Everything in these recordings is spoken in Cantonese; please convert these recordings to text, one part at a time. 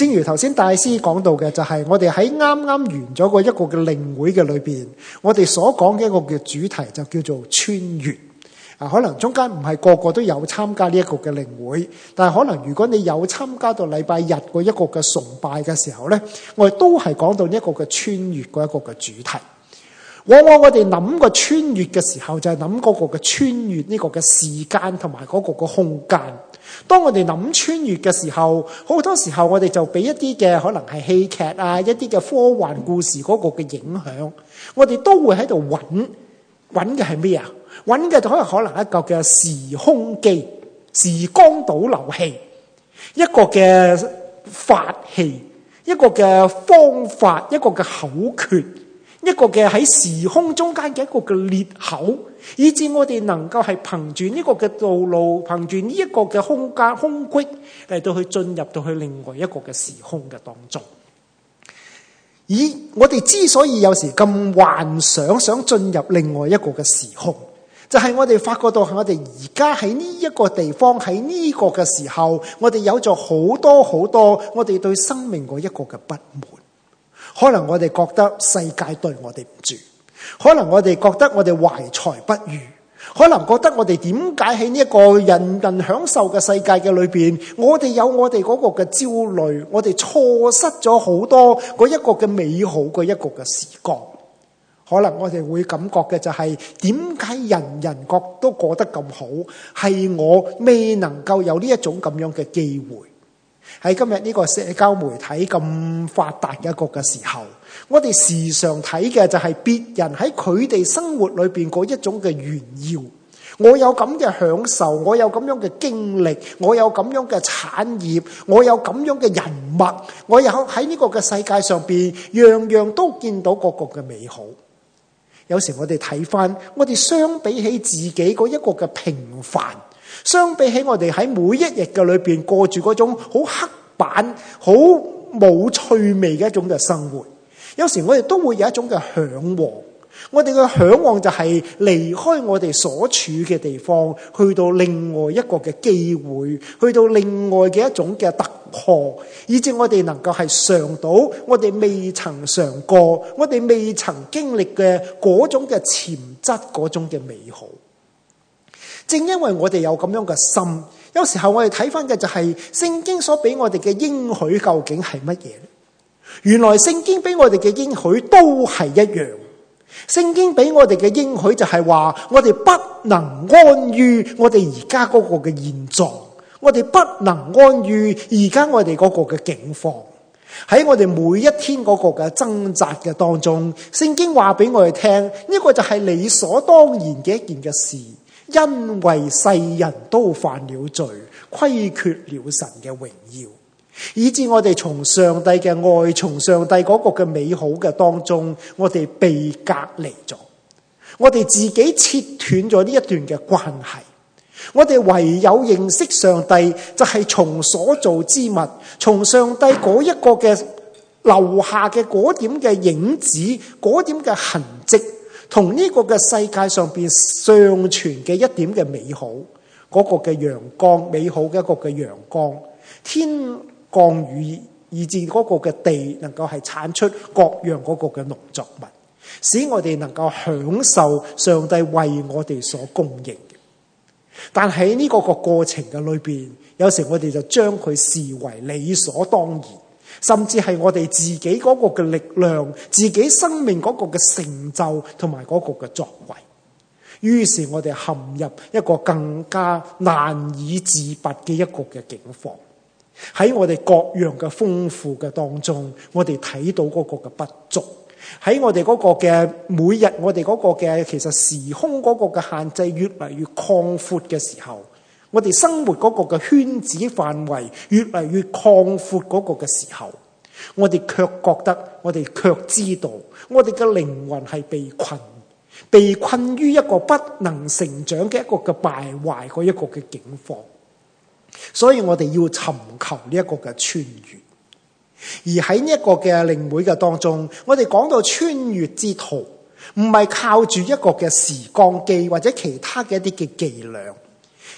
正如頭先大師講到嘅，就係我哋喺啱啱完咗個一個嘅靈會嘅裏邊，我哋所講嘅一個嘅主題就叫做穿越。可能中間唔係個個都有參加呢一個嘅靈會，但係可能如果你有參加到禮拜日嗰一個嘅崇拜嘅時候呢，我哋都係講到呢一個嘅穿越嗰一個嘅主題。往往我哋諗個穿越嘅時候，就係諗嗰個嘅穿越呢個嘅時間同埋嗰個嘅空間。當我哋諗穿越嘅時候，好多時候我哋就俾一啲嘅可能係戲劇啊，一啲嘅科幻故事嗰個嘅影響，我哋都會喺度揾嘅係咩啊？揾嘅就可能一個嘅時空機、時光倒流器，一個嘅法器，一個嘅方法，一個嘅口訣，一個嘅喺時空中間嘅一個嘅裂口，以致我哋能夠係憑住呢個嘅道路，憑住呢一個嘅空間空隙嚟到去進入到去另外一個嘅時空嘅當中。而我哋之所以有時咁幻想進入另外一個嘅時空，就係我哋發覺到我哋而家喺呢一個地方，喺呢個嘅時候，我哋有咗好多我哋對生命嗰一個嘅不滿。可能我哋覺得世界對我哋唔住，可能我哋覺得我哋懷才不遇，可能覺得我哋點解喺呢一個人人享受嘅世界嘅裏邊，我哋有我哋嗰個嘅焦慮，我哋錯失咗好多嗰一個嘅美好嗰一個嘅時光。可能我哋會感覺嘅就係點解人人都過得咁好，係我未能夠有呢一種咁樣嘅機會。喺今日呢個社交媒體咁發達嘅一個嘅時候，我哋時常睇嘅就係別人喺佢哋生活裏邊嗰一種嘅炫耀。我有咁嘅享受，我有咁樣嘅經歷，我有咁樣嘅產業，我有咁樣嘅人脈，我有喺呢個嘅世界上邊樣樣都見到個個嘅美好。有時我哋睇翻，我哋相比起自己嗰一個嘅平凡，相比起我哋喺每一日嘅裏邊過住嗰種好刻板、好冇趣味嘅一種嘅生活，有時我哋都會有一種嘅向往。我哋嘅向往就係離開我哋所處嘅地方，去到另外一個嘅機會，去到另外嘅一種嘅突破，以至我哋能夠係嘗到我哋未曾嘗過、我哋未曾經歷嘅嗰種嘅潛質、嗰種嘅美好。正因為我哋有咁樣嘅心，有時候我哋睇翻嘅就係聖經所俾我哋嘅應許究竟係乜嘢？原來聖經俾我哋嘅應許都係一樣。聖經俾我哋嘅應許就係話，我哋不能安於我哋而家嗰個嘅現狀，我哋不能安於而家我哋嗰個嘅境況。喺我哋每一天嗰個嘅掙扎嘅當中，聖經話俾我哋聽，呢個就係理所當然嘅一件嘅事，因為世人都犯了罪，虧缺了神嘅榮耀，以致我哋從上帝嘅愛，從上帝嗰個嘅美好嘅當中，我哋被隔離咗，我哋自己切斷咗呢一段嘅關係。我哋唯有認識上帝，就係從所造之物，從上帝嗰一個嘅留下嘅嗰點嘅影子，嗰點嘅痕跡，同呢個嘅世界上邊尚存嘅一點嘅美好，嗰個嘅陽光，美好嘅一個嘅陽光，天降雨，以致嗰個嘅地能夠係產出各樣嗰個嘅農作物，使我哋能夠享受上帝為我哋所供應嘅。但喺呢個過程嘅裏邊，有時我哋就將佢視為理所當然，甚至係我哋自己嗰個嘅力量，自己生命嗰個嘅成就同埋嗰個嘅作為。於是我哋陷入一個更加難以自拔嘅一個嘅境況。喺我哋各樣嘅豐富嘅當中，我哋睇到嗰個嘅不足。喺我哋嗰個嘅每日，我哋嗰個嘅其實時空嗰個嘅限制越嚟越擴闊嘅時候，我哋生活嗰個嘅圈子範圍越嚟越擴闊嗰個嘅時候，我哋卻覺得，我哋卻知道，我哋嘅靈魂係被困於一個不能成長嘅一個嘅敗壞嗰一個嘅境況。所以我哋要尋求呢一個嘅穿越。而喺呢一個嘅靈會嘅當中，我哋講到穿越之途，唔係靠住一個嘅時光機或者其他嘅一啲嘅伎倆，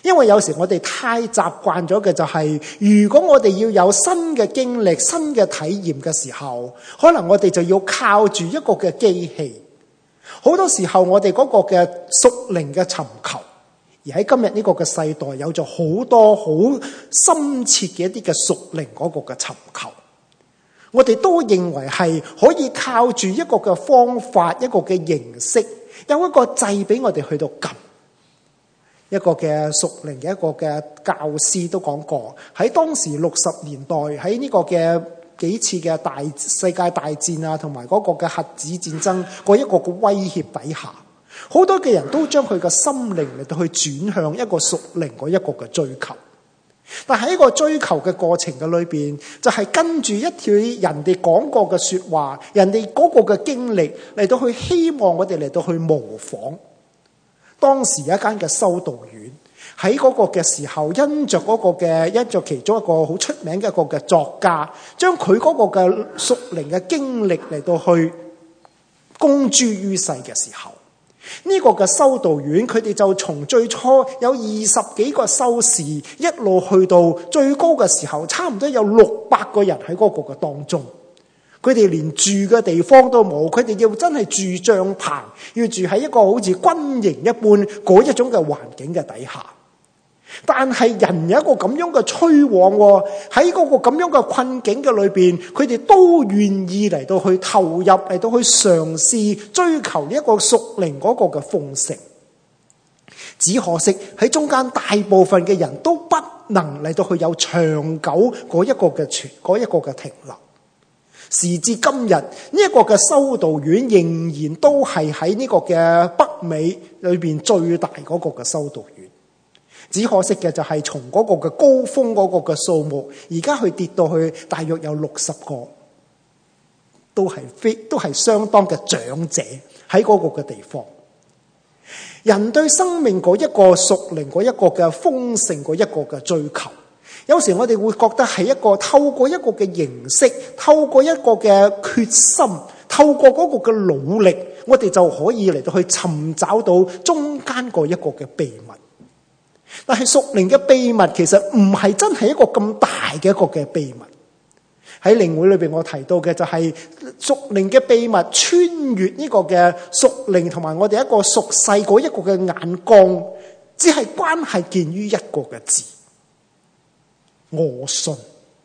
因為有時我哋太習慣咗嘅就係，如果我哋要有新嘅經歷、新嘅體驗嘅時候，可能我哋就要靠住一個嘅機器。好多時候我哋嗰個嘅屬靈嘅尋求，而喺今日呢個嘅世代有咗好多好深切嘅一啲嘅屬靈嗰個嘅尋求，我哋都認為係可以靠住一個嘅方法、一個嘅形式，有一個掣俾我哋去到撳。一個嘅屬靈嘅一個嘅教師都講過，喺當時60年代，喺呢個嘅幾次嘅世界大戰啊，同埋嗰個嘅核子戰爭嗰一個嘅威脅底下，好多嘅人都將佢嘅心靈嚟到去轉向一個屬靈嗰一個嘅追求。但喺一個追求嘅過程嘅裏邊，就係跟住一條人哋講過嘅說話，人哋嗰個嘅經歷嚟到去希望我哋嚟到去模仿。當時一間嘅修道院喺嗰個嘅時候，因着其中一個好出名嘅一個嘅作家，將佢嗰個嘅屬靈嘅經歷嚟到去公諸於世嘅時候，呢個嘅修道院佢哋就從最初有20幾個修士，一路去到最高嘅時候，差唔多有600個人喺嗰個嘅當中。佢哋連住嘅地方都冇，佢哋要真係住帳篷，要住喺一個好似軍營一般嗰一種嘅環境嘅底下。但係人有一個咁樣嘅趨往，喺嗰個咁樣嘅困境嘅裏邊，佢哋都願意嚟到去投入，嚟到去嘗試追求一個屬靈嗰個嘅豐盛。只可惜喺中間大部分嘅人都不能嚟到去有長久嗰一個嘅停留。時至今日，呢一個嘅修道院仍然都係喺呢個嘅北美裏邊最大嗰個嘅修道院。只可惜嘅就係從嗰個嘅高峰嗰個嘅數目，而家去跌到去大約有60個，都係相當嘅長者喺嗰個嘅地方。人對生命嗰一個屬靈嗰一個嘅豐盛嗰一個嘅追求，有時我哋會覺得係一個透過一個嘅形式，透過一個嘅決心，透過嗰個嘅努力，我哋就可以嚟到去尋找到中間嗰一個嘅秘密。但係屬靈嘅秘密其實唔係真係一個咁大嘅一個嘅秘密。喺靈會裏邊我提到嘅就係屬靈嘅秘密穿越呢個嘅屬靈同埋我哋一個屬世嗰一個嘅眼光，只係關係見於一個嘅字。我信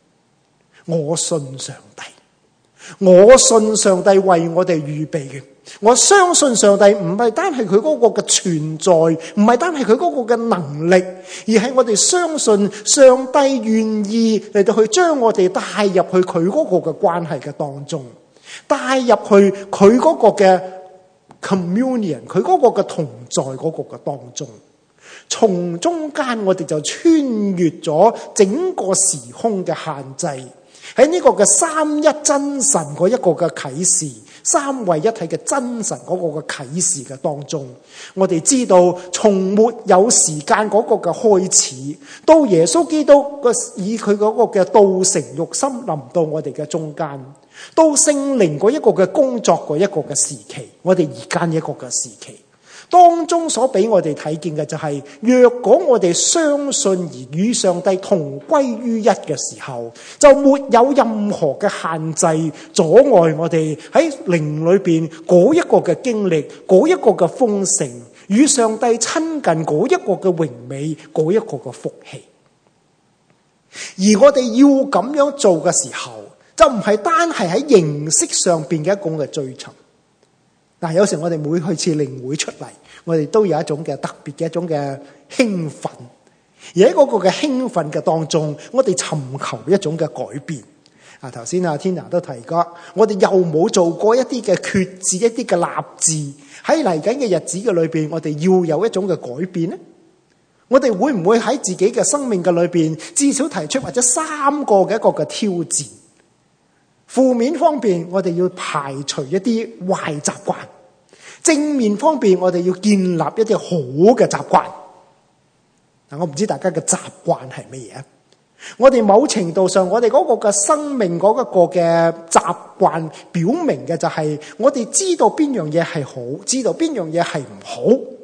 上帝，我信上帝為我哋預備嘅。我相信上帝唔係單係佢嗰個嘅存在，唔係單係佢嗰個嘅能力，而係我哋相信上帝願意嚟到去將我哋帶入去佢嗰個嘅關係嘅當中，帶入去佢嗰個嘅 communion， 佢嗰個嘅同在嗰個嘅當中。從中間我哋就穿越咗整個時空嘅限制，喺呢個嘅三一真神嗰一個嘅啟示，三位一體嘅真神嗰個嘅啟示嘅當中，我哋知道從沒有時間嗰個嘅開始，到耶穌基督以佢嗰個嘅道成肉身臨到我哋嘅中間，到聖靈嗰一個嘅工作嗰一個嘅時期，我哋而家一個嘅時期當中所俾我哋睇見嘅就係，若果我哋相信而與上帝同歸於一嘅時候，就沒有任何嘅限制阻礙我哋喺靈裏邊嗰一個嘅經歷，嗰一個嘅豐盛，與上帝親近嗰一個嘅榮美，嗰一個嘅福氣。而我哋要咁樣做嘅時候，就唔係單係喺形式上邊嘅一種嘅追尋。但係有時我哋每次靈會出嚟，我哋都有一種嘅特別嘅一種嘅興奮，而喺嗰個嘅興奮嘅當中，我哋尋求一種嘅改變。頭先阿 Tina 都提過，我哋又冇做過一啲嘅決志，一啲嘅立志，喺嚟緊嘅日子嘅裏邊，我哋要有一種嘅改變呢？我哋會唔會喺自己嘅生命嘅裏邊，至少提出或者3個嘅一個嘅挑戰？負面方面，我哋要排除一啲壞習慣；正面方面，我哋要建立一啲好嘅習慣。我唔知大家嘅習慣係乜嘢？我哋某程度上，我哋嗰個嘅生命嗰一個嘅習慣，表明嘅就係我哋知道邊樣嘢係好，知道邊樣嘢係唔好。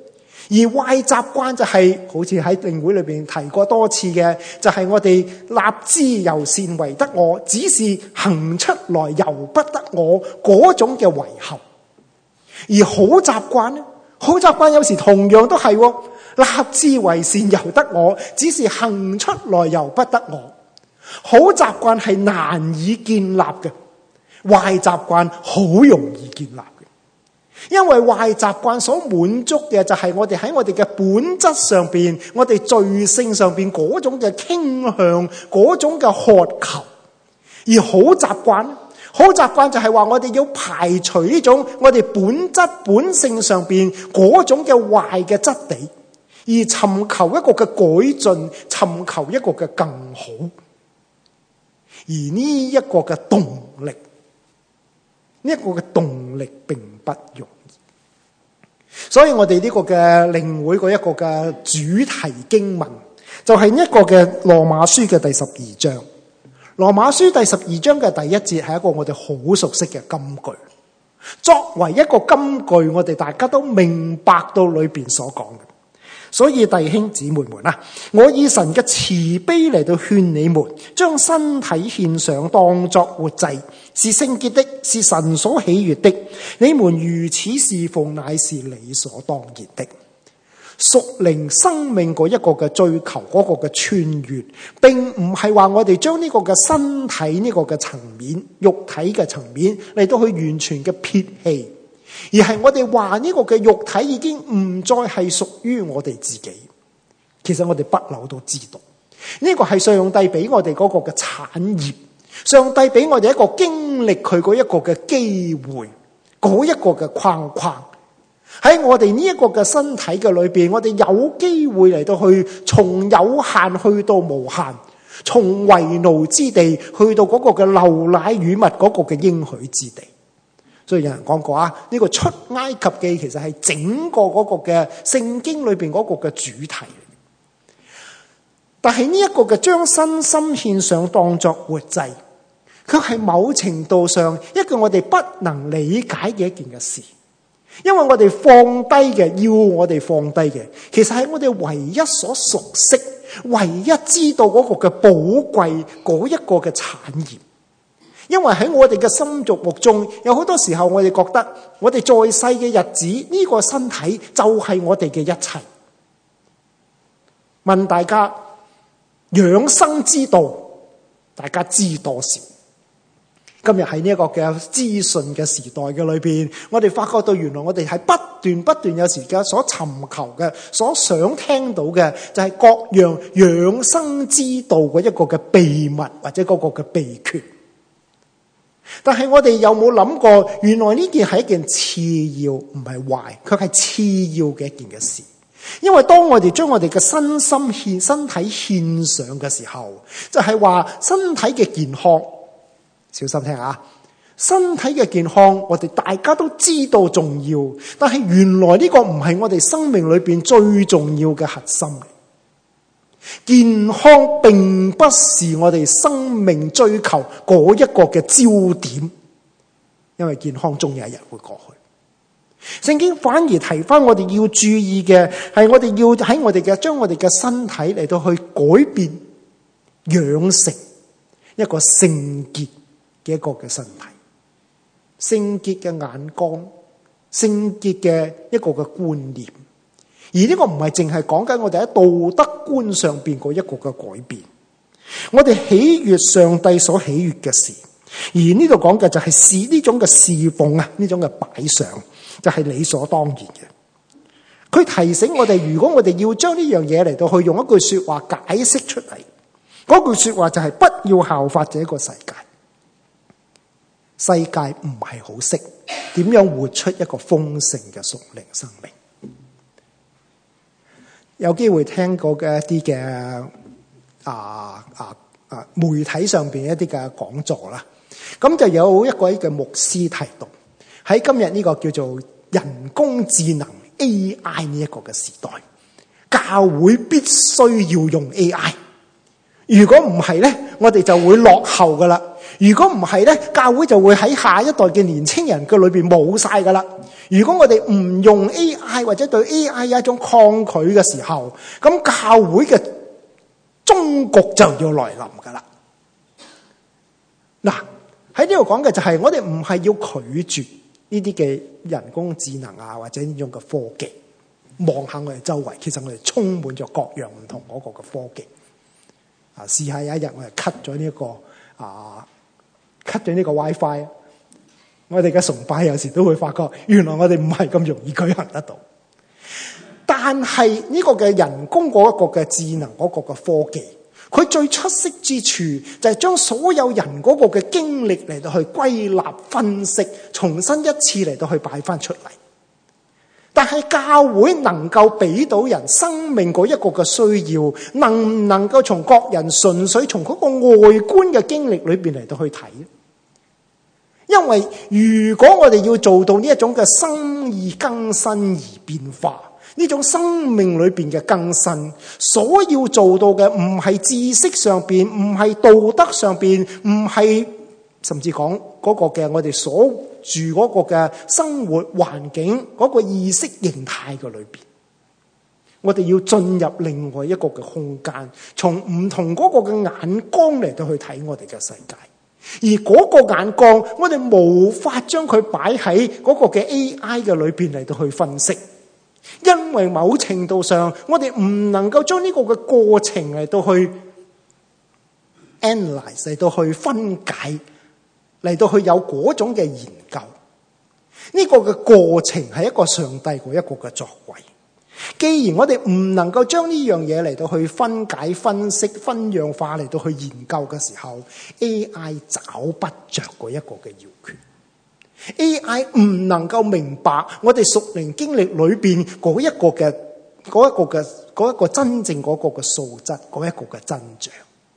而壞習慣就係好似喺靈會裏邊提過多次嘅，就係我哋立志由善為得我，只是行出來由不得我嗰種嘅遺憾。而好習慣呢，好習慣有時同樣都係立志為善由得我，只是行出來由不得我。好習慣係難以建立嘅，壞習慣好容易建立嘅。因為壞習慣所滿足嘅就係我哋喺我哋嘅本質上邊，我哋罪性上邊嗰種嘅傾向，嗰種嘅渴求。而好習慣就係話我哋要排除呢種我哋本質本性上邊嗰種嘅壞嘅質地，而尋求一個嘅改進，尋求一個嘅更好。而呢一個嘅動力，並不容易。所以我哋呢個嘅靈會嗰一個嘅主題經文，就係一個嘅羅馬書嘅第12章。羅馬書第12章嘅第1節係一個我哋好熟悉嘅金句。作為一個金句，我哋大家都明白到裏邊所講嘅。所以弟兄姊妹們啊，我以神嘅慈悲嚟到勸你們，將身體獻上當作活祭，是聖潔的，是神所喜悅的。你們如此侍奉，乃是理所當然的。屬靈生命嗰一個嘅追求，嗰個嘅穿越，並唔係話我哋將呢個嘅身體呢個嘅層面，肉體嘅層面嚟到去完全嘅撇棄。而係我哋話呢個嘅肉體已經唔再係屬於我哋自己。其實我哋不嬲都知道，呢個係上帝俾我哋嗰個嘅產業，上帝俾我哋一個經歷佢嗰一個嘅機會，嗰一個嘅框框。喺我哋呢一個嘅身體嘅裏邊，我哋有機會嚟到去從有限去到無限，從為奴之地去到嗰個嘅流奶與蜜嗰個嘅應許之地。所以有人講過啊，呢個出埃及記其實係整個嗰個嘅聖經裏邊嗰個嘅主題。但係呢一個嘅將身心獻上當作活祭，卻係某程度上一個我哋不能理解嘅一件嘅事。因為我哋放低嘅，要我哋放低嘅，其實係我哋唯一所熟悉、唯一知道嗰個嘅寶貴嗰一個嘅產業。因為喺我哋嘅心目中，有好多時候我哋覺得，我哋在世嘅日子，呢個身體就係我哋嘅一切。問大家養生之道，大家知多少？今日喺呢一個嘅資訊嘅時代嘅裏邊，我哋發覺到原來我哋係不斷有時間所尋求嘅，所想聽到嘅就係各樣養生之道嗰一個嘅秘密或者嗰個嘅秘訣。但係我哋有冇諗過，原來呢件係一件次要，唔係壞，卻係次要嘅一件嘅事。因為當我哋將我哋嘅身體獻上嘅時候，就係話身體嘅健康。小心聽啊！身體嘅健康，我哋大家都知道重要，但係原來呢個唔係我哋生命裏邊最重要嘅核心。健康並不是我哋生命追求嗰一個嘅焦點，因為健康終有一日會過去。聖經反而提翻我哋要注意嘅係，我哋要喺我哋嘅將我哋嘅身體嚟到去改變，養成一個聖潔嘅一個嘅身體，聖潔嘅眼光，聖潔嘅一個嘅觀念。而呢個唔係淨係講緊我哋喺道德觀上邊嗰一個嘅改變，我哋喜悅上帝所喜悅嘅事。而呢度講嘅就係視呢種嘅侍奉啊，呢種嘅擺上就係理所當然嘅。佢提醒我哋，如果我哋要將呢樣嘢嚟到去用一句說話解釋出嚟，嗰句說話就係不要效法這個世界。世界唔係好識點樣活出一個豐盛嘅屬靈生命。有機會聽過嘅一啲嘅媒體上邊一啲嘅講座啦，咁就有一位嘅牧師提到，喺今日呢個叫做人工智能 AI 呢一個嘅時代，教會必須要用 AI。如果唔係咧，我哋就會落後噶啦。如果唔係咧，教會就會喺下一代嘅年青人嘅裏邊冇晒噶啦。 如果我哋唔用 AI 或者對 AI 有一種抗拒嘅時候，咁教會嘅終局就要來臨噶啦。嗱，喺呢度講嘅就係我哋唔係要拒絕呢啲嘅人工智能啊，或者呢種嘅科技。望下我哋周圍，其實我哋充滿咗各樣唔同嗰個嘅科技。試下有一日我哋 cut 咗呢個 WiFi， 我哋嘅崇拜有時都會發覺，原來我哋唔係咁容易舉行得到。但係呢個嘅人工嗰一個嘅智能嗰個嘅科技，佢最出色之處就係將所有人嗰個嘅經歷嚟到去歸納分析，重新一次嚟到去擺翻出嚟。但係教會能夠俾到人生命嗰一個嘅需要，能唔能夠從各人純粹從嗰個外觀嘅經歷裏邊嚟到去睇？因為如果我哋要做到呢一種嘅生意更新而變化，呢種生命裏邊嘅更新，所要做到嘅唔係知識上邊，唔係道德上邊，唔係甚至講嗰個嘅我哋所住嗰個嘅生活環境嗰個意識形態嘅裏邊，我哋要進入另外一個嘅空間，從唔同嗰個嘅眼光嚟到去睇我哋嘅世界。而嗰個眼光，我哋無法將佢擺喺嗰個嘅 AI 嘅裏邊嚟到去分析，因為某程度上，我哋唔能夠將呢個嘅過程嚟到去 analyze， 嚟到去分解，嚟到去有嗰種嘅研究。呢個嘅過程係一個上帝嗰一個嘅作為。既然我哋唔能夠將呢樣嘢嚟到去分解、分析、分樣化嚟到去研究嘅時候， AI 找不着嗰一個嘅要訣。AI 唔能夠明白我哋屬靈經歷裏邊嗰一個真正嗰個嘅素質，嗰一個嘅真相。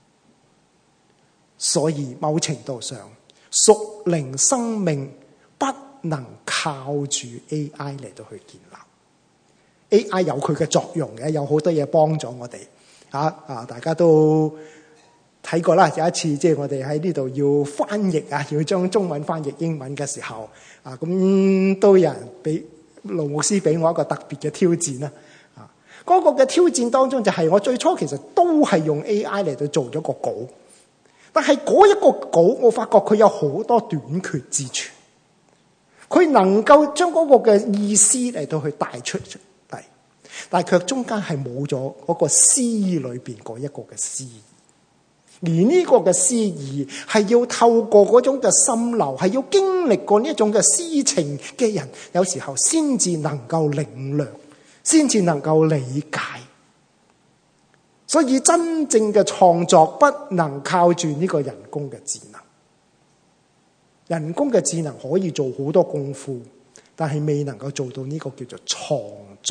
所以某程度上，屬靈生命不能靠住 AI 嚟到去建立。AI 有佢嘅作用嘅，有好多嘢幫咗我哋。大家都睇過啦。有一次即係我哋喺呢度要翻譯要將中文翻譯英文嘅時候，咁都有人俾盧牧師俾我一個特別嘅挑戰啦。嗰個嘅挑戰當中就係我最初其實都係用 AI 嚟到做咗個稿，但係嗰一個稿我發覺佢有好多短缺之處，佢能夠將嗰個嘅意思嚟到去帶出嚟，但係卻中間係冇咗嗰個詩意裏邊嗰一個嘅詩意，而呢個嘅詩意係要透過嗰種嘅心流，係要經歷過呢一種嘅詩情嘅人，有時候先至能夠領略，先至能夠理解。所以真正嘅創作不能靠住呢個人工嘅智能。人工嘅智能可以做好多功夫，但係未能夠做到呢個叫做創作。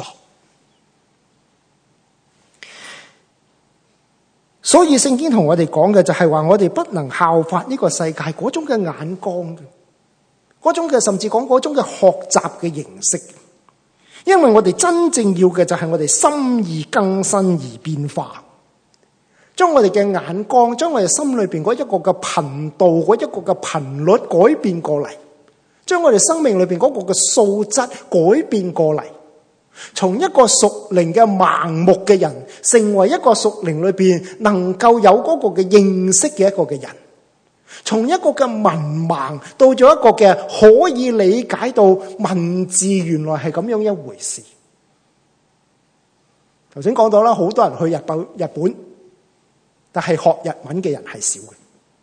所以聖經同我哋講嘅就係話，我哋不能效法呢個世界嗰種嘅眼光嘅，嗰種嘅甚至講嗰種嘅學習嘅形式。因為我哋真正要嘅就係我哋心意更新而變化，將我哋嘅眼光，將我哋心裏邊嗰一個嘅頻道，嗰一個嘅頻率改變過嚟，將我哋生命裏邊嗰個嘅素質改變過嚟。從一個屬靈嘅盲目嘅人，成為一個屬靈裏邊能夠有嗰個嘅認識嘅一個嘅人。從一個嘅文盲到咗一個嘅可以理解到文字原來係咁樣一回事。頭先講到啦，好多人去日本，但係學日文嘅人係少嘅，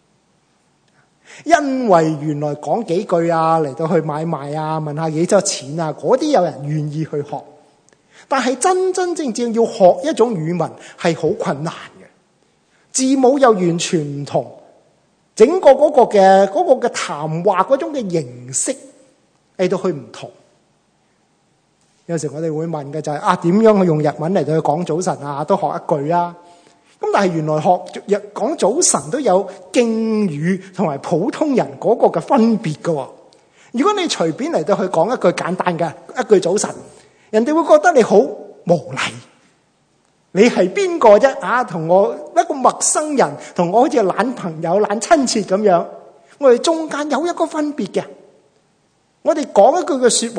因為原來講幾句嚟到去買賣問下幾多錢嗰啲有人願意去學。但係真真正正要學一種語文係好困難嘅，字母又完全唔同，整個嗰個嘅談話嗰種嘅形式嚟到去唔同。有時我哋會問嘅就係點樣去用日文嚟到去講早晨都學一句啦。咁但係原來講早晨都有敬語同埋普通人嗰個嘅分別㗎。如果你隨便嚟到去講一句簡單嘅一句早晨，人哋會覺得你好無禮，你係邊個啫？同我一個陌生人，同我好似懶朋友、懶親切咁樣。我哋中間有一個分別嘅，我哋講一句嘅說話，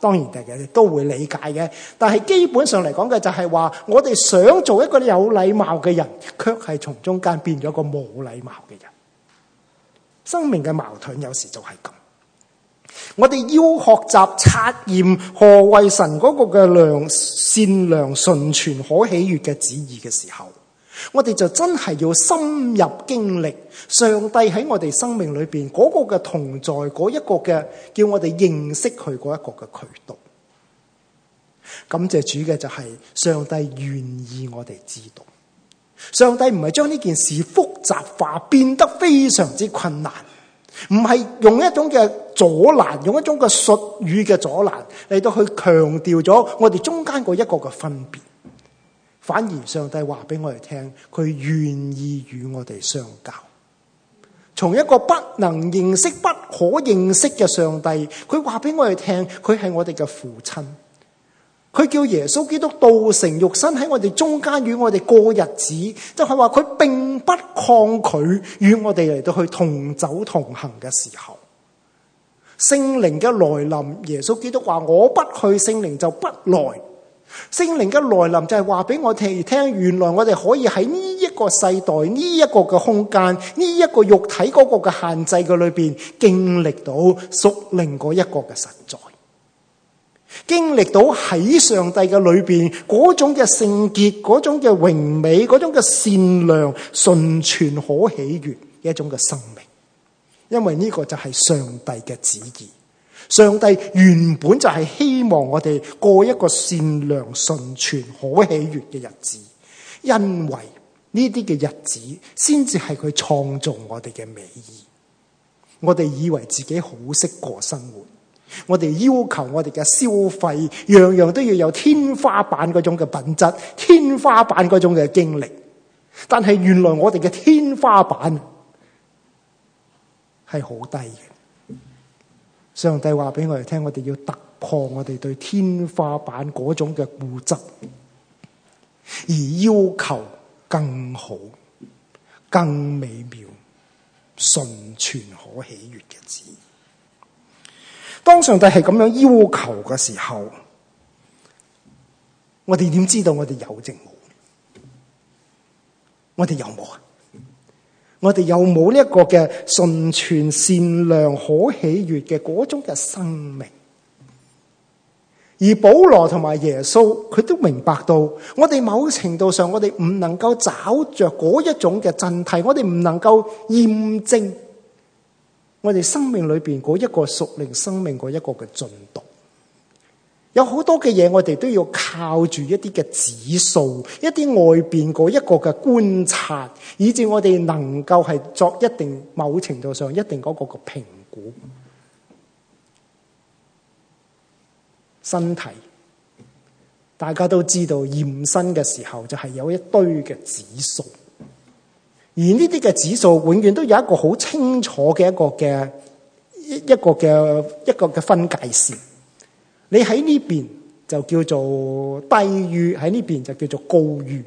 當然大家都會理解嘅，但係基本上嚟講嘅就係話，我哋想做一個有禮貌嘅人，卻係從中間變咗一個冇禮貌嘅人。生命嘅矛盾有時就係咁。我哋要學習察驗何謂神嗰個嘅善良、純全、可喜悅嘅旨意嘅時候，我哋就真係要深入經歷上帝喺我哋生命裏邊嗰個嘅同在，嗰一個嘅叫我哋認識佢嗰一個嘅渠道。感謝主嘅就係上帝願意我哋知道，上帝唔係將呢件事複雜化，變得非常之困難，唔係用一種嘅阻攔，用一種嘅術語嘅阻攔嚟到去強調咗我哋中間嗰一個嘅分別。反而上帝話俾我哋聽，佢願意與我哋相交。從一個不能認識、不可認識嘅上帝，佢話俾我哋聽，佢係我哋嘅父親。佢叫耶穌基督道成肉身喺我哋中間與我哋過日子，就係話佢並不抗拒與我哋嚟到去同走同行嘅時候。聖靈嘅來臨，耶穌基督話我不去，聖靈就不來。聖靈嘅來臨就係話俾我哋聽，原來我哋可以喺呢一個世代、呢一個嘅空間、呢一個肉體嗰個嘅限制嘅裏邊，經歷到屬靈嗰一個嘅實在，經歷到喺上帝嘅裏邊嗰種嘅聖潔、嗰種嘅榮美、嗰種嘅善良、純全、可喜悅嘅一種嘅生命。因為呢個就係上帝嘅旨意。上帝原本就係希望我哋過一個善良、純全、可喜悅嘅日子，因為呢啲嘅日子先至係佢創造我哋嘅美意。我哋以為自己好識過生活，我哋要求我哋嘅消費樣樣都要有天花板嗰種嘅品質，天花板嗰種嘅經歷，但係原來我哋嘅天花板係好低嘅。上帝話俾我哋聽，我哋要突破我哋對天花板嗰種嘅固執，而要求更好、更美妙、純全、可喜悅嘅旨意。當上帝係咁樣要求嘅時候，我哋點知道我哋有定冇？我哋有冇啊？我哋有冇呢一個嘅純全、善良、可喜悅嘅嗰種嘅生命？而保羅同埋耶穌，佢都明白到，我哋某程度上，我哋唔能夠找着嗰一種嘅真諦，我哋唔能夠驗證我哋生命裏邊嗰一個屬靈生命嗰一個嘅進度。有好多嘅嘢，我哋都要靠住一啲嘅指數，一啲外邊嗰一個嘅觀察，以致我哋能夠係作一定某程度上一定嗰個嘅評估。身體大家都知道，驗身嘅時候就係有一堆嘅指數，而呢啲嘅指數永遠都有一個好清楚嘅一個嘅分界線。你喺呢邊就叫做低於，喺呢邊就叫做高於。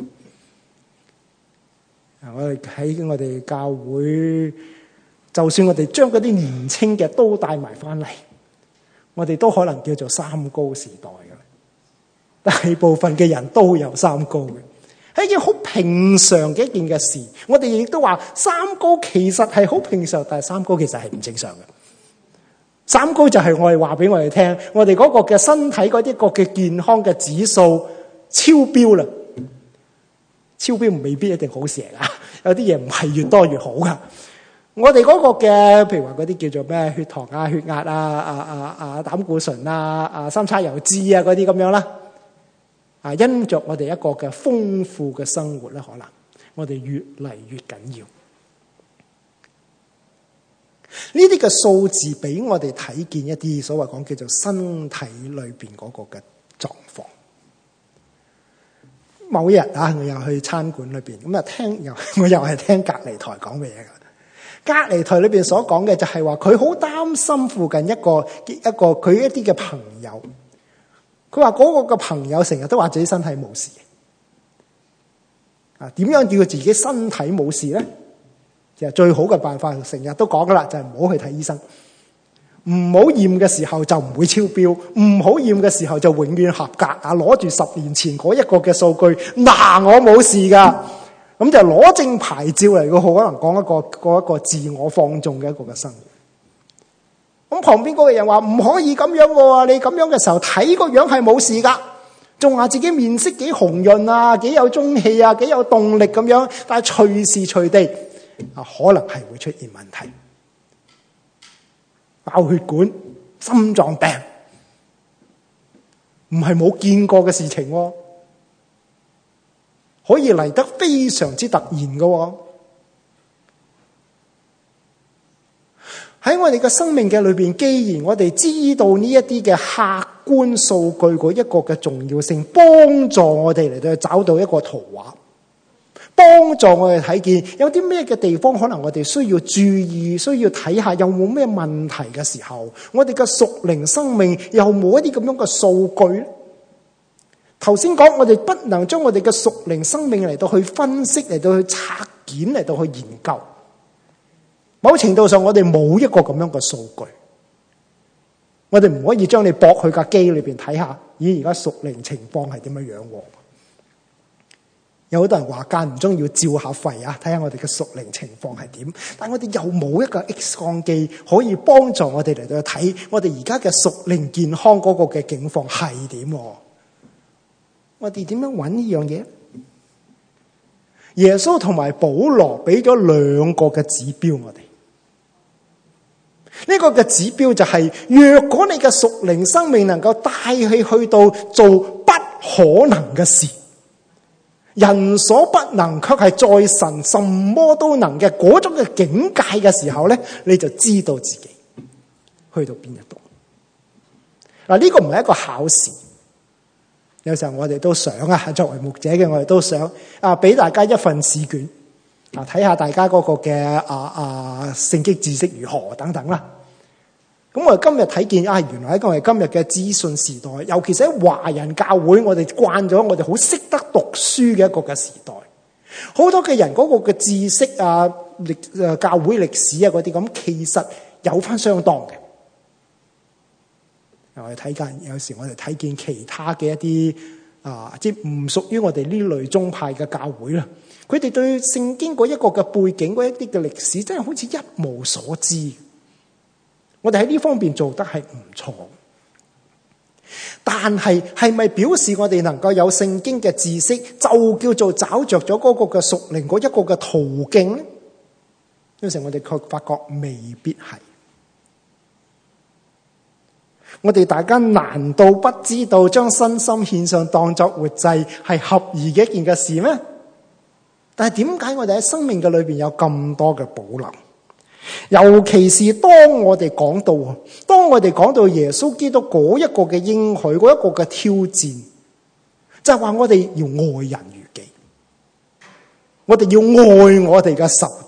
我哋喺我哋教會，就算我哋將嗰啲年青嘅都帶埋翻嚟，我哋都可能叫做三高時代嘅。大部分嘅人都有三高嘅，係一件好平常嘅一件嘅事。我哋亦都話三高其實係好平常，但係三高其實係唔正常嘅。三高就係我哋話俾我哋聽，我哋嗰個嘅身體嗰啲個嘅健康嘅指數超標啦。超標未必一定好事嚟噶，有啲嘢唔係越多越好噶。我哋嗰個嘅，譬如話嗰啲叫做咩血糖啊、血壓啊、膽固醇啊、三叉油脂啊嗰啲咁樣啦。因着我哋一個嘅豐富嘅生活咧，可能我哋越嚟越緊要。呢啲嘅數字俾我哋睇見一啲所謂講叫做身體裏邊嗰個嘅狀況。某日我又去餐館裏邊，我又係聽隔離台講嘅嘢噶。隔離台裏邊所講嘅就係話，佢好擔心附近一個佢一啲嘅朋友。佢話嗰個嘅朋友成日都話自己身體冇事。點樣叫自己身體冇事咧？其實最好嘅辦法，成日都講噶啦，就係唔好去睇醫生。 唔好驗嘅時候就唔會超標，唔好驗嘅時候就永遠合格啊！攞住10年前嗰一個嘅數據，我冇事噶，咁就攞正牌照嚟嘅，可能講一個自我放縱嘅一個嘅生活。咁旁邊嗰個人話唔可以咁樣喎，你咁樣嘅時候睇個樣係冇事噶，仲話自己面色幾紅潤啊，幾有中氣啊，幾有動力咁樣，但係隨時隨地可能係會出現問題，爆血管、心臟病，唔係冇見過嘅事情喎，可以嚟得非常之突然嘅喎。喺我哋嘅生命嘅裏邊，既然我哋知道呢一啲嘅客觀數據嗰一個嘅重要性，幫助我哋嚟到找到一個圖畫，幫助我哋睇見有啲咩嘅地方可能我哋需要注意，需要睇下有冇咩問題嘅時候，我哋嘅屬靈生命又冇一啲咁樣嘅數據。頭先講我哋不能將我哋嘅屬靈生命嚟到去分析，嚟到去拆件，嚟到去研究。某程度上我哋冇一個咁樣嘅數據，我哋唔可以將你駁去架機裏邊睇下，而家屬靈情況係點樣樣。有好多人話間唔中要照下肺啊，睇下我哋嘅屬靈情況係點，但我哋又冇一個 X 光機可以幫助我哋嚟到睇我哋而家嘅屬靈健康嗰個嘅境況係點。我哋點樣揾呢樣嘢？耶穌同埋保羅俾咗2個嘅指標我哋。呢個嘅指標就係，若果你嘅屬靈生命能夠帶你去到做不可能嘅事，人所不能卻係在神什麼都能嘅嗰種嘅境界嘅時候咧，你就知道自己去到邊一度。嗱，呢個唔係一個考試。有時候我哋都想作為牧者嘅我哋都想俾大家一份試卷睇下大家嗰個嘅聖經知識如何等等啦。咁我哋今日睇見原來喺我哋今日嘅資訊時代，尤其是喺華人教會，我哋慣咗我哋好識得讀書嘅一個嘅時代，好多嘅人嗰個嘅知識教會歷史嗰啲咁，其實有翻相當嘅。我哋睇見有時我哋睇見其他嘅一啲即係唔屬於我哋呢類宗派嘅教會啦，佢哋對聖經嗰一個嘅背景嗰一啲嘅歷史，真係好似一無所知。我哋喺呢方面做得係唔錯，但係咪表示我哋能夠有聖經嘅知識，就叫做找着咗嗰個嘅屬靈嗰一個嘅途徑咧？有時我哋卻發覺未必係。我哋大家難道不知道將身心獻上當作活祭係合宜嘅一件嘅事咩？但係點解我哋喺生命嘅裏邊有咁多嘅保留？尤其是當我哋講到耶穌基督嗰一個嘅應許，嗰一個嘅挑戰，就係話我哋要愛人如己，我哋要愛我哋嘅仇敵。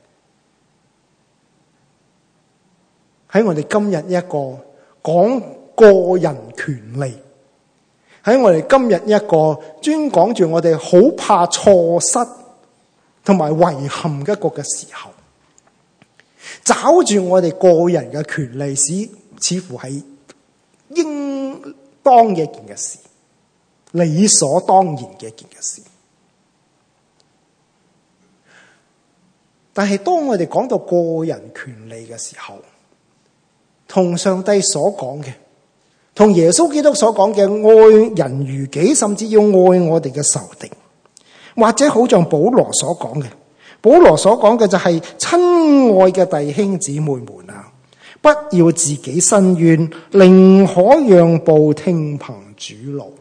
喺我哋今日一個講個人權利，喺我哋今日一個專講住我哋好怕錯失同埋遺憾嘅一個嘅時候，找住我哋個人嘅權利，似乎係應當嘅一件嘅事，理所當然嘅一件嘅事。但係當我哋講到個人權利嘅時候，同上帝所講嘅，同耶穌基督所講嘅愛人如己，甚至要愛我哋嘅仇敵，或者好像保羅所講嘅，保羅所講嘅就係親愛嘅弟兄姊妹們啊，不要自己申冤，寧可讓步聽憑主怒。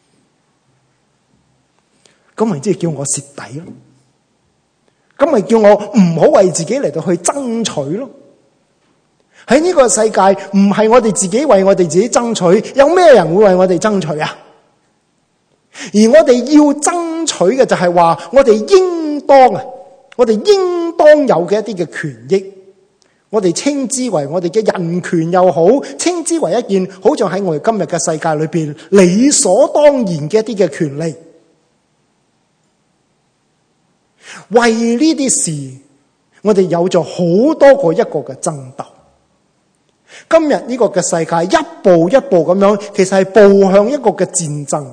咁咪即係叫我蝕底咯？咁咪叫我唔好為自己嚟到去爭取咯？喺呢個世界唔係我哋自己為我哋自己爭取，有咩人會為我哋爭取啊？而我哋要爭取嘅就係話，我哋應當有嘅一啲嘅權益，我哋稱之為我哋嘅人權又好，稱之為一件好像喺我哋今日嘅世界裏邊理所當然嘅一啲嘅權利。為呢啲事，我哋有咗好多個一個嘅爭鬥。 今日呢個嘅世界一步一步咁樣，其實係步向一個嘅戰爭。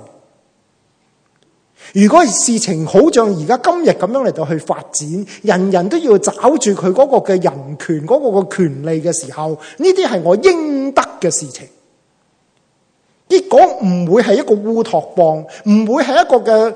如果事情好像而家今日咁樣嚟到去發展，人人都要抓住佢嗰個嘅人權嗰個嘅權利嘅時候，呢啲係我應得嘅事情。結果唔會係一個烏托邦，唔會係一個嘅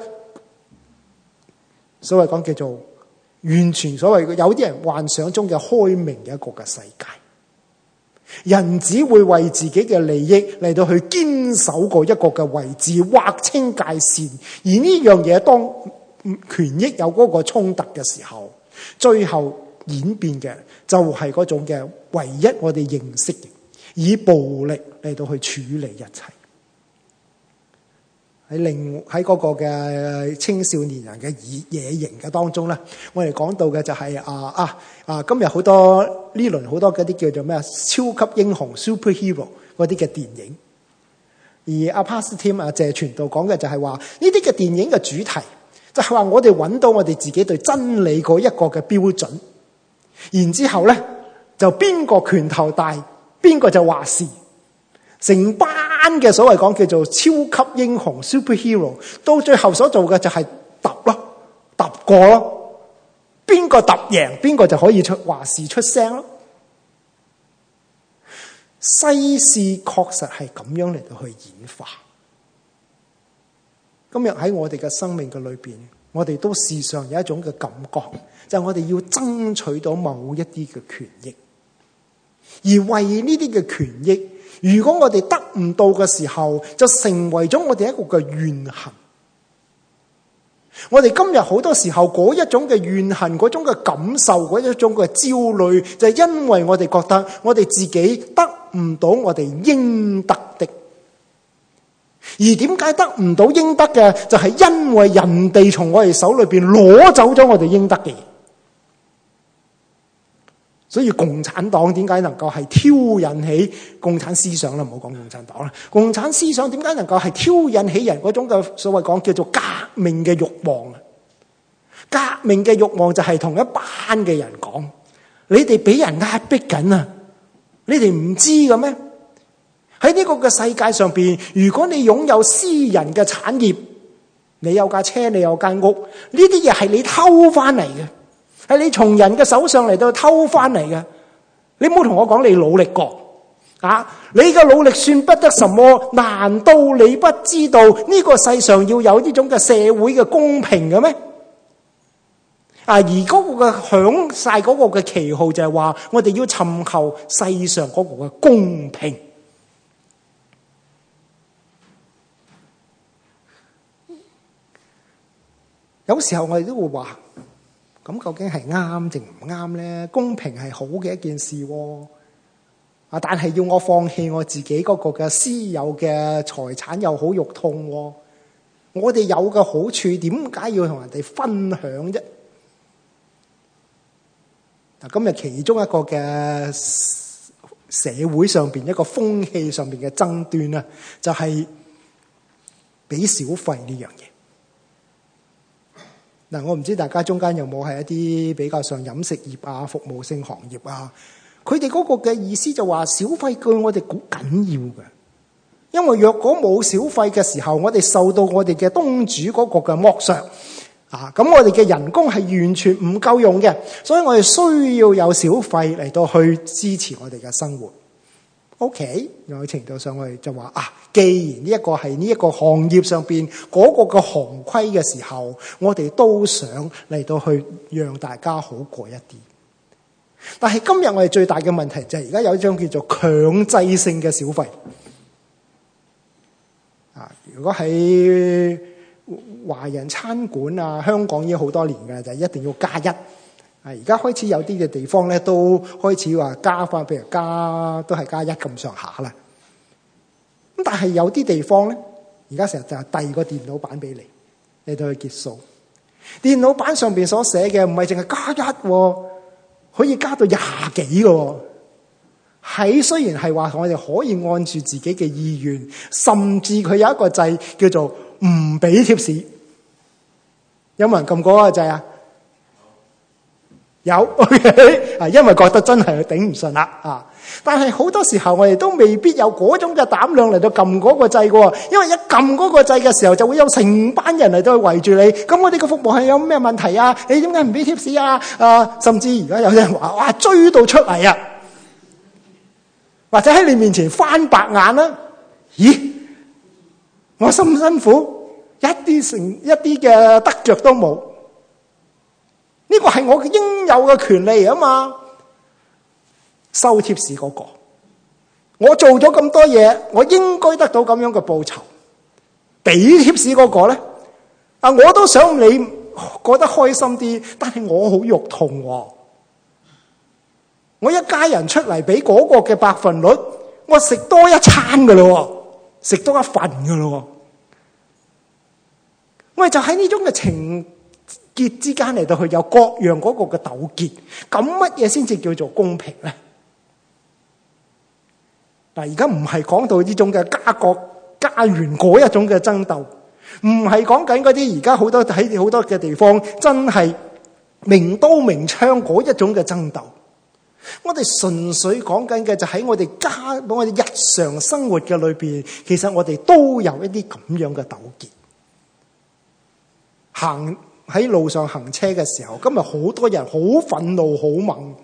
所謂講叫做完全所謂有啲人幻想中嘅開明嘅一個嘅世界。人只會為自己嘅利益嚟到去堅守過一個嘅位置，劃清界線。而呢樣嘢當權益有嗰個衝突嘅時候，最後演變嘅就係嗰種嘅唯一我哋認識嘅，以暴力嚟到去處理一切。喺嗰個嘅青少年人嘅野營嘅當中咧，我哋講到嘅就係今日好多呢輪好多嗰啲叫做咩超級英雄 superhero 嗰啲嘅電影，而阿 Pastor Tim 謝傳道講嘅就係話呢啲嘅電影嘅主題就係話我哋揾到我哋自己對真理嗰一個嘅標準，然之後咧就邊個拳頭大邊個就話事。成班嘅所謂講叫做超級英雄 superhero， 到最後所做嘅就係揼過咯，邊個揼贏邊個就可以話事出聲咯。世事確實係咁樣嚟到去演化。今日喺我哋嘅生命嘅裏邊，我哋都時常有一種嘅感覺，就係我哋要爭取到某一啲嘅權益，而為呢啲嘅權益，如果我哋得唔到嘅時候，就成為咗我哋一個嘅怨恨。我哋今日好多時候嗰一種嘅怨恨，嗰種嘅感受，嗰一種嘅焦慮，就係因為我哋覺得我哋自己得唔到我哋應得的。而點解得唔到應得嘅？就係因為人哋從我哋手裏邊攞走咗我哋應得嘅嘢。所以共產黨點解能夠係挑引起共產思想啦？唔好講共產黨啦，共產思想點解能夠係挑引起人嗰種嘅所謂講叫做革命嘅慾望啊？革命嘅慾望就係同一班嘅人講：你哋俾人壓迫緊啊！你哋唔知嘅咩？喺呢個嘅世界上邊，如果你擁有私人嘅產業，你有架車，你有間屋，呢啲嘢係你偷翻嚟嘅。係你從人嘅手上嚟到偷翻嚟嘅，你唔好同我講你努力過你嘅努力算不得什麼？難道你不知道呢個世上要有呢種嘅社會嘅公平嘅咩？而嗰個嘅響晒嗰個嘅旗號就係話，我哋要尋求世上嗰個嘅公平。有時候我哋都會話，咁究竟係啱定唔啱咧？公平係好嘅一件事但係要我放棄我自己嗰個嘅私有嘅財產又好肉痛我哋有嘅好處，點解要同人哋分享啫？今日其中一個嘅社會上邊一個風氣上邊嘅爭端就係俾小費呢樣嘢。我唔知大家中間有冇係一啲比較上飲食業服務性行業佢哋嗰個嘅意思就話小費據我哋好緊要嘅，因為若果冇小費嘅時候，我哋受到我哋嘅東主嗰個嘅剝削咁我哋嘅人工係完全唔夠用嘅，所以我哋需要有小費嚟到去支持我哋嘅生活。OK， 有程度上我哋就話既然呢一個係呢一個行業上邊嗰個嘅行規嘅時候，我哋都想嚟到去讓大家好過一啲。但係今日我哋最大嘅問題就係而家有一種叫做強制性嘅小費如果喺華人餐館香港已經好多年嘅，就一定要加一。而家開始有啲嘅地方咧，都開始話加翻，譬如加都係加一咁上下啦。咁但係有啲地方咧，而家成日就係遞個電腦版俾你到去結數。電腦版上邊所寫嘅唔係淨係加一，可以加到20幾嘅。喺雖然係話我哋可以按住自己嘅意願，甚至佢有一個掣叫做唔俾貼士。有冇人撳過嗰個掣啊？有 ，OK， 因為覺得真係頂唔順啦但係好多時候我哋都未必有嗰種嘅膽量嚟到撳嗰個掣嘅，因為一撳嗰個掣嘅時候就會有成班人嚟到圍住你。咁我哋嘅服務係有咩問題啊？你點解唔俾貼士啊？甚至而家有人話哇追到出嚟啊，或者喺你面前翻白眼啦。咦？我辛苦一啲嘅得着都冇，呢個係我應有嘅權利啊嘛。收貼士嗰個，我做咗咁多嘢，我應該得到咁樣嘅報酬。俾貼士嗰個咧，我都想你覺得開心啲，但係我好肉痛喎。我一家人出嚟俾嗰個嘅百分率，我食多一餐噶咯，食多一份噶咯。我哋就喺呢種嘅情結之間嚟到去有各樣嗰個嘅糾結，咁乜嘢先至叫做公平咧？嗱，而家唔係講到呢種嘅家國家園嗰一種嘅爭鬥，唔係講緊嗰啲而家好多喺好多嘅地方真係明刀明槍嗰一種嘅爭鬥。我哋純粹講緊嘅就喺我哋日常生活嘅裏邊，其實我哋都有一啲咁樣嘅糾結。行喺路上行車嘅時候，今日好多人好憤怒好猛，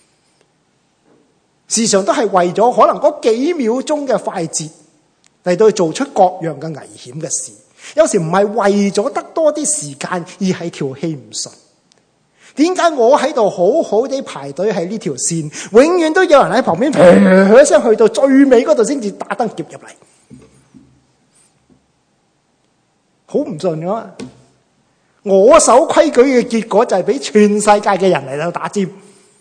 時常都係為咗可能嗰幾秒鐘嘅快捷嚟到做出各樣嘅危險嘅事。有時唔係為咗得多啲時間，而係條氣唔順。點解我喺度好好地排隊喺呢條線，永遠都有人喺旁邊一聲去到最尾嗰度先至打燈夾入嚟，好唔順噶嘛？我守規矩嘅結果就係俾全世界嘅人嚟到打尖，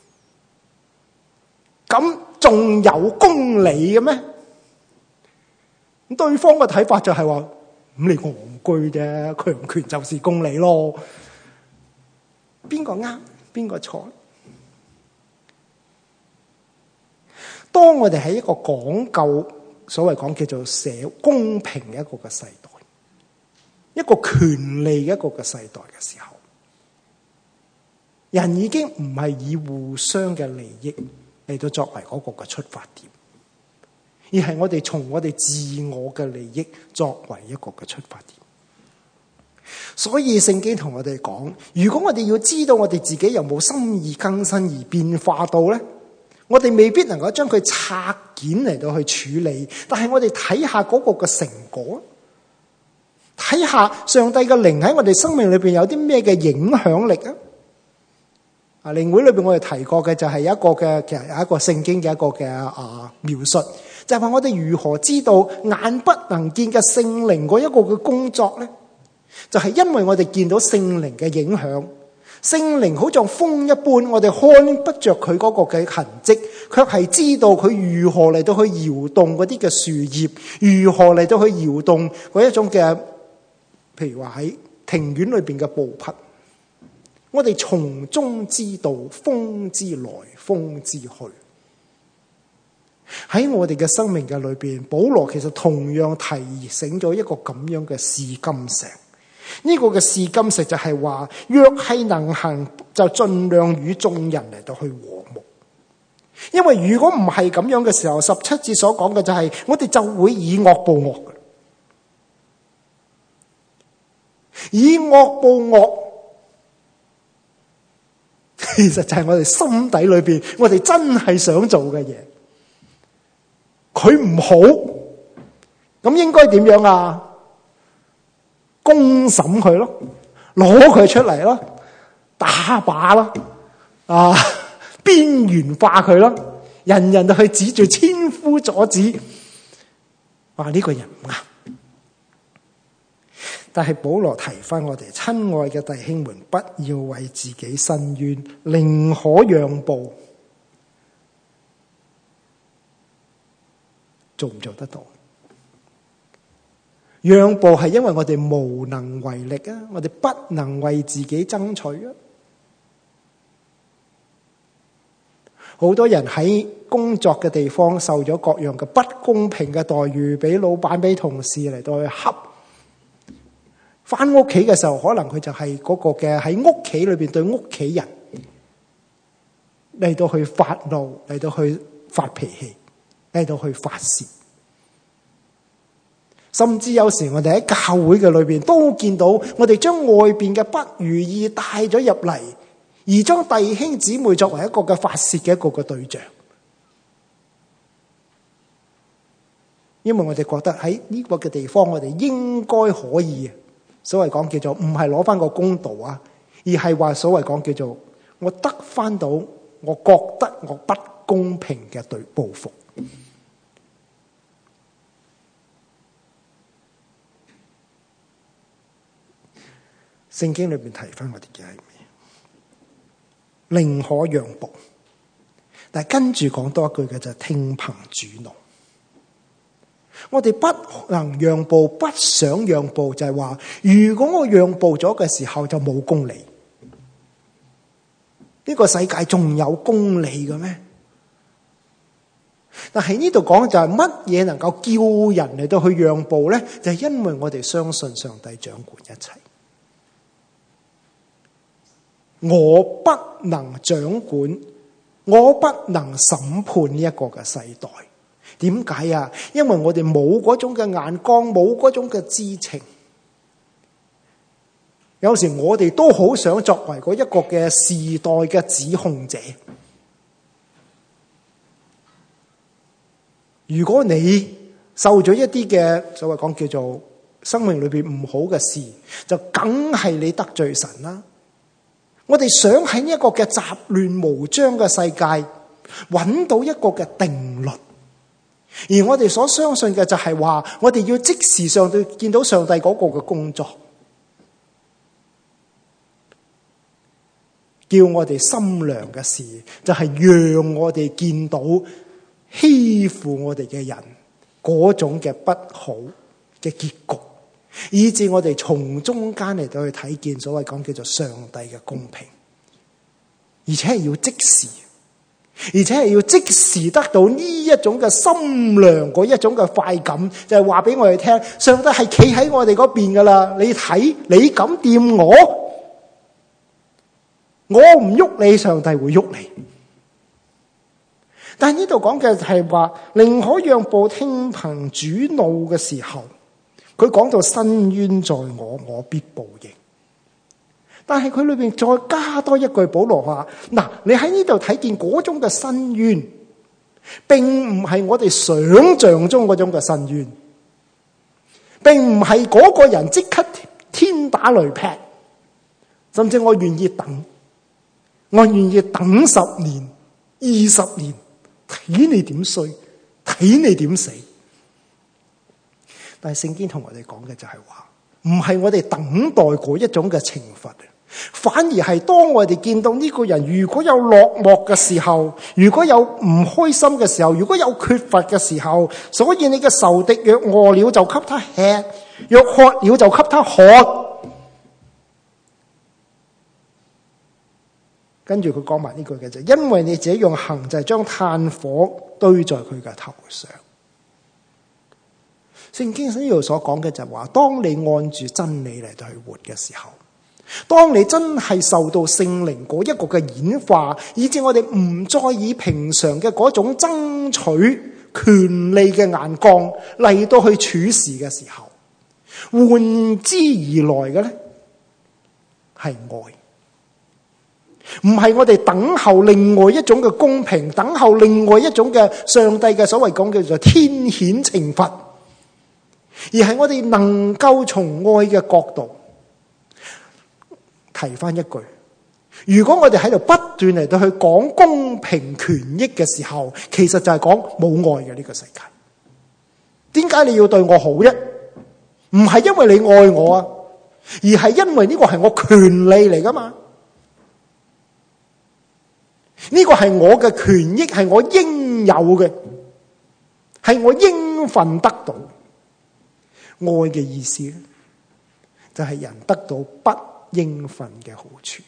咁仲有公理嘅咩？咁對方嘅睇法就係話：咁你戇居啫，強權就是公理咯。邊個啱？邊個錯？當我哋喺一個講究所謂講叫做社公平嘅一個嘅世代，一個權利嘅一個嘅世代嘅時候，人已經唔係以互相嘅利益嚟到作為嗰個嘅出發點，而係我哋從我哋自我嘅利益作為一個嘅出發點。所以聖經同我哋講，如果我哋要知道我哋自己有冇心意更新而變化到咧，我哋未必能夠將佢拆件嚟到去處理，但係我哋睇下嗰個嘅成果，睇下上帝嘅靈喺我哋生命裏邊有啲咩嘅影響力啊！靈會裏邊我哋提過嘅就係一個嘅，其實有一個聖經嘅一個嘅描述，就係話我哋如何知道眼不能見嘅聖靈嗰一個嘅工作咧？就係因為我哋見到聖靈嘅影響，聖靈好像風一般，我哋看不着佢嗰個嘅痕跡，卻係知道佢如何嚟到去搖動嗰啲嘅樹葉，如何嚟到去搖動嗰一種嘅，譬如話喺庭院裏邊嘅布匹，我哋從中知道風之來風之去。喺我哋嘅生命嘅裏邊，保羅其實同樣提醒咗一個咁樣嘅試金石。呢個嘅試金石就係話，若係能行，就盡量與眾人嚟到去和睦。因為如果唔係咁樣嘅時候，17節所講嘅就係，我哋就會以惡報惡。以惡報惡，其實就係我哋心底裏邊，我哋真係想做嘅嘢。佢唔好，咁應該點樣啊？公審佢咯，攞佢出嚟咯，打靶咯，邊緣化佢咯，人人都去指住千夫所指，話呢個人唔啱。但係保羅提翻我哋，親愛嘅弟兄們，不要為自己申冤，寧可讓步。做唔做得到？讓步係因為我哋無能為力啊，我哋不能為自己爭取啊。好多人喺工作嘅地方受咗各樣嘅不公平嘅待遇，俾老闆俾同事嚟到去恰。翻屋企嘅時候，可能佢就係嗰個嘅喺屋企裏邊對屋企人嚟到去發怒，嚟到去發脾氣，嚟到去發洩。甚至有時我哋喺教會嘅裏邊都見到，我哋將外邊嘅不如意帶咗入嚟，而將弟兄姊妹作為一個嘅發洩嘅一個嘅對象。因為我哋覺得喺呢個嘅地方，我哋應該可以所謂講叫做唔係攞翻個公道啊，而係話所謂講叫做我得翻到我覺得我不公平嘅對報復。聖經裏邊提翻我哋嘅係咩？寧可讓步，但係跟住講多一句嘅就係聽憑主怒。我哋不能讓步，不想讓步，就係話如果我讓步咗嘅時候就冇公理。呢個世界仲有公理嘅咩？但係呢度講就係乜嘢能夠叫人嚟到去讓步咧？就係因為我哋相信上帝掌管一切。我不能掌管，我不能審判呢一個嘅世代。點解啊？因為我哋冇嗰種嘅眼光，冇嗰種嘅知情。有時我哋都好想作為嗰一個嘅時代嘅指控者。如果你受咗一啲嘅所謂講叫做生命裏邊唔好嘅事，就梗係你得罪神啦。我哋想喺呢一個嘅雜亂無章嘅世界揾到一個嘅定律，而我哋所相信嘅就係話，我哋要即時上對見到上帝嗰個嘅工作，叫我哋心涼嘅事，就係讓我哋見到欺負我哋嘅人嗰種嘅不好嘅結局。以致我哋從中間嚟到去睇見所謂講叫做上帝嘅公平，而且係要即時，而且係要即時得到呢一種嘅心涼嗰一種嘅快感，就係話俾我哋聽，上帝係企喺我哋嗰邊噶啦。你睇，你敢掂我唔喐你，上帝會喐你。但係呢度講嘅係話，寧可讓步，聽憑主怒嘅時候。佢講到伸冤在我，我必報應。但係佢裏邊再加多一句，保羅話：嗱，你喺呢度睇見嗰種嘅伸冤，並唔係我哋想象中嗰種嘅伸冤，並唔係嗰個人即刻天打雷劈，甚至我願意等，我願意等10年、20年，睇你點衰，睇你點死。但係聖經同我哋講嘅就係話，唔係我哋等待嗰一種嘅懲罰，反而係當我哋見到呢個人如果有落寞嘅時候，如果有唔開心嘅時候，如果有缺乏嘅時候，所以你嘅仇敵若餓了就給他吃，若渴了就給他喝。跟住佢講埋呢句嘅就，因為你這樣行就係將炭火堆在佢嘅頭上。聖經呢度所講嘅就係話，當你按住真理嚟到去活嘅時候，當你真係受到聖靈嗰一個嘅演化，以至我哋唔再以平常嘅嗰種爭取權利嘅眼光嚟到去處事嘅時候，換之而來嘅咧係愛，唔係我哋等候另外一種嘅公平，等候另外一種嘅上帝嘅所謂講叫做天譴懲罰。而係我哋能夠從愛嘅角度提翻一句，如果我哋喺度不斷嚟到去講公平權益嘅時候，其實就係講冇愛嘅呢個世界。點解你要對我好啫？唔係因為你愛我啊，而係因為呢個係我權利嚟噶嘛。呢個係我嘅權益，係我應有嘅，係我應份得到。愛嘅意思咧，就係人得到不應份嘅好處。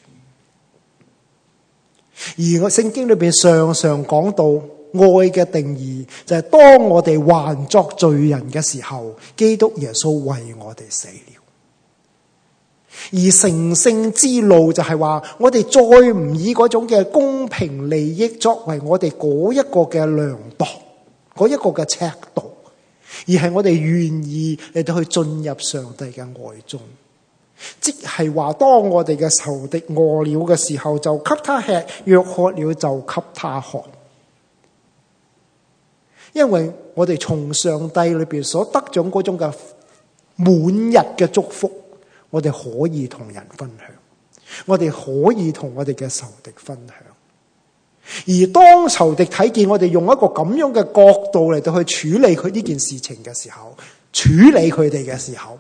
而我聖經裏邊常常講到愛嘅定義，就係當我哋還作罪人嘅時候，基督耶穌為我哋死了。 而成聖之路就係話，我哋再唔以嗰種嘅公平利益作為我哋嗰一個嘅量度，嗰一個嘅尺度，而係我哋願意嚟到去進入上帝嘅愛中。即係話，當我哋嘅仇敵餓了嘅時候，就給他吃；若渴了，就給他喝。因為我哋從上帝裏邊所得咗嗰種嘅滿溢嘅祝福，我哋可以同人分享，我哋可以同我哋嘅仇敵分享。而當仇敵睇見我哋用一個咁樣嘅角度嚟到去處理佢呢件事情嘅時候，處理佢哋嘅時候，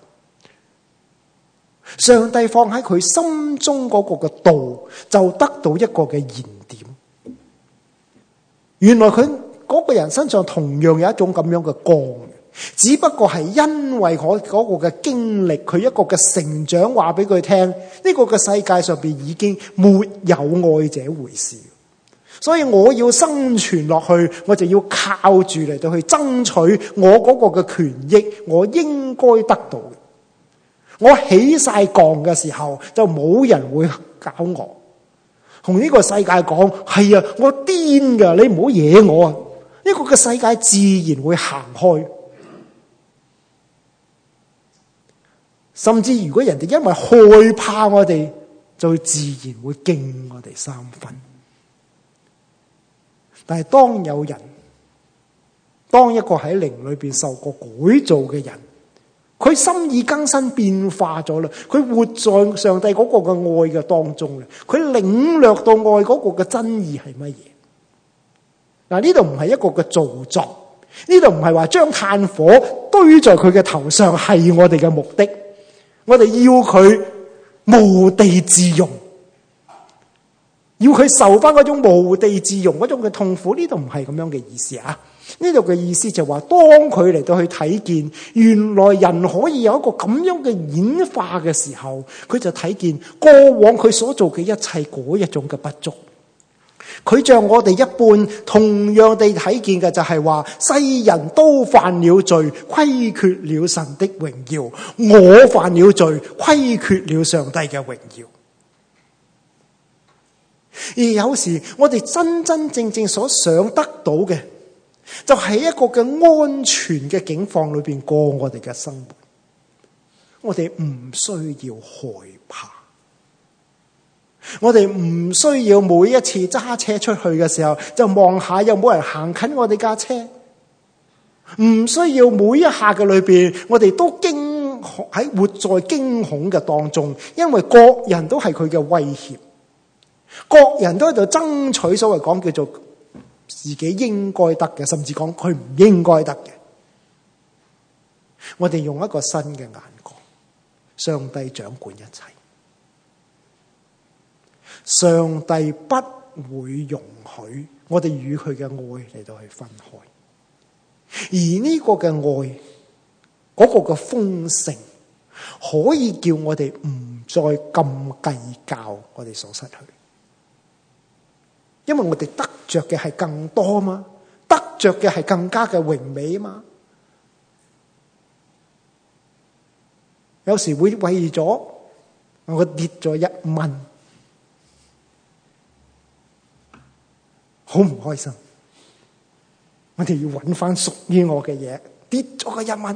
上帝放喺佢心中嗰個嘅道就得到一個嘅燃點。原來佢嗰個人身上同樣有一種咁樣嘅光，只不過係因為我嗰個嘅經歷，佢一個嘅成長話俾佢聽，呢個嘅世界上邊已經沒有愛這回事。所以我要生存落去，我就要靠住嚟到去爭取我嗰個嘅權益，我應該得到嘅。我起晒槓嘅時候，就冇人會搞我。同呢個世界講，係啊，我癲噶，你唔好惹我啊！呢個嘅世界自然會行開。甚至如果人哋因為害怕我哋，就自然會敬我哋三分。但係當一個喺靈裏邊受過改造嘅人，佢心意更新變化咗啦，佢活在上帝嗰個嘅愛嘅當中啦，佢領略到愛嗰個嘅真義係乜嘢。嗱，呢度唔係一個嘅造作，呢度唔係話將炭火堆在佢嘅頭上係我哋嘅目的，我哋要佢無地自容，要佢受翻嗰種無地自容嗰種嘅痛苦。呢度唔係咁樣嘅意思啊！呢度嘅意思就話，當佢嚟到去睇見原來人可以有一個咁樣嘅演化嘅時候，佢就睇見過往佢所做嘅一切嗰一種嘅不足。佢像我哋一般同樣地睇見嘅就係話，世人都犯了罪，虧缺了神的榮耀，我犯了罪，虧缺了上帝嘅榮耀。而有時我哋真真正正所想得到嘅，就係一個嘅安全嘅境況裏邊過我哋嘅生活，我哋唔需要害怕，我哋唔需要每一次揸車出去嘅時候就望下有冇人行近我哋架車，唔需要每一下嘅裏邊我哋都喺活在驚恐嘅當中，因為各人都係佢嘅威脅，各人都喺度爭取所謂講叫做自己應該得嘅，甚至講佢唔應該得嘅。我哋用一個新嘅眼光，上帝掌管一切，上帝不會容許我哋與佢嘅愛嚟到去分開。而呢個嘅愛，嗰個嘅豐盛，可以叫我哋唔再咁計較我哋所失去。因為我哋得着嘅係更多嘛，得着嘅係更加嘅榮美嘛。有時會為咗我跌咗1蚊，好唔開心。我哋要揾翻屬於我嘅嘢，跌咗個1蚊。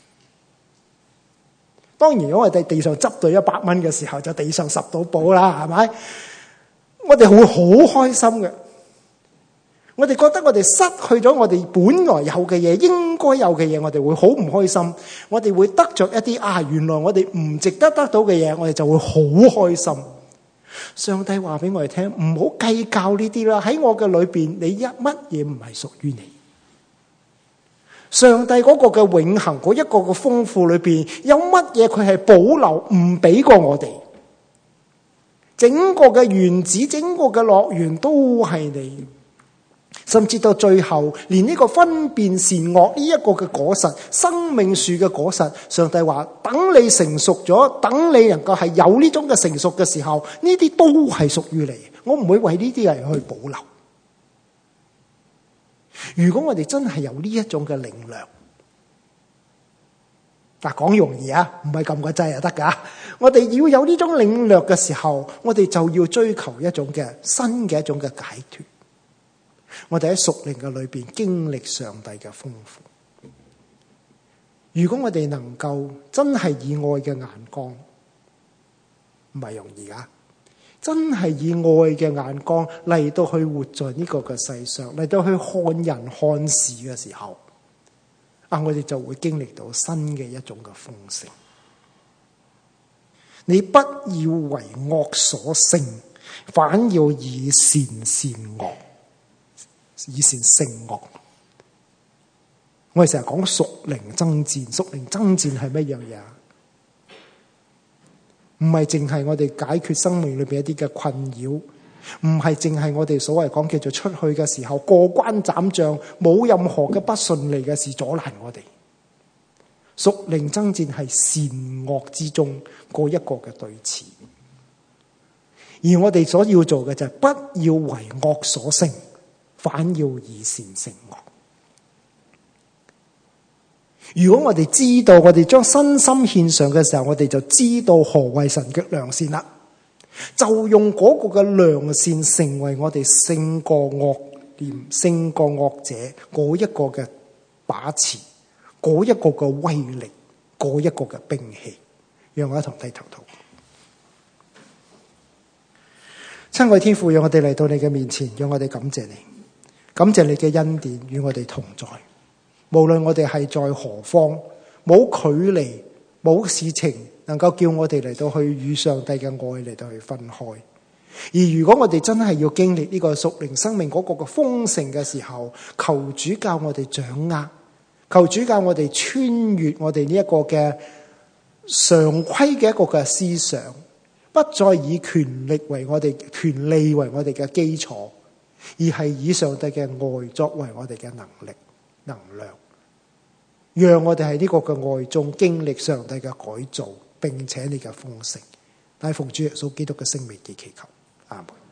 當然，如果我哋地上執到100蚊嘅時候，就地上拾到寶啦，係咪？我哋會好開心嘅，我哋覺得我哋失去咗我哋本來有嘅嘢，應該有嘅嘢，我哋會好唔開心。我哋會得着一啲原來我哋唔值得得到嘅嘢，我哋就會好開心。上帝話俾我哋聽，唔好計較呢啲啦。喺我嘅裏邊，你乜嘢唔係屬於你？上帝嗰個嘅永恆，嗰一個嘅豐富裏邊，有乜嘢佢係保留唔俾過我哋？整個嘅園子，整個嘅樂園都係你，甚至到最後，連呢個分辨善惡呢一個嘅果實，生命樹嘅果實，上帝話等你成熟咗，等你能夠係有呢種嘅成熟嘅時候，呢啲都係屬於你，我唔會為呢啲人去保留。如果我哋真係有呢一種嘅靈量， 嗱，講容易啊，唔係撳個掣就得噶。我哋要有呢種領略嘅時候，我哋就要追求一種嘅新嘅一種嘅解脫。我哋喺屬靈嘅裏邊經歷上帝嘅豐富。如果我哋能夠真係以愛嘅眼光，唔係容易噶，真係以愛嘅眼光嚟到去活在呢個嘅世上，嚟到去看人看事嘅時候，我哋就會經歷到新嘅一種嘅豐盛。你不要為惡所勝，反要以善勝惡，以善勝惡。我哋成日講屬靈爭戰，屬靈爭戰係乜嘢嘢？唔係淨係我哋解決生命裏邊一啲嘅困擾，唔係淨係我哋所謂講叫做出去嘅時候過關斬將，冇任何嘅不順利嘅事阻攔我哋。屬靈爭戰係善惡之中嗰一個嘅對峙，而我哋所要做嘅就係不要為惡所勝，反要以善勝惡。如果我哋知道，我哋將身心獻上嘅時候，我哋就知道何謂神嘅良善啦。就用嗰個嘅良善成為我哋勝過惡念、勝過惡者嗰一個嘅把持，嗰一個嘅威力，嗰一個嘅兵器。讓我一同低頭禱。親愛天父，讓我哋嚟到你嘅面前，讓我哋感謝你，感謝你嘅恩典與我哋同在。無論我哋係在何方，冇距離，冇事情能夠叫我哋嚟到去與上帝嘅愛嚟到去分開。而如果我哋真係要經歷呢個屬靈生命嗰個嘅豐盛嘅時候，求主教我哋掌握，求主教我哋穿越我哋呢一個嘅常規嘅一個嘅思想，不再以權力為我哋權利為我哋嘅基礎，而係以上帝嘅愛作為我哋嘅能力能量，讓我哋喺呢個嘅愛中經歷上帝嘅改造，並且你嘅豐盛。但係奉主耶穌基督嘅聖名而祈求，阿門。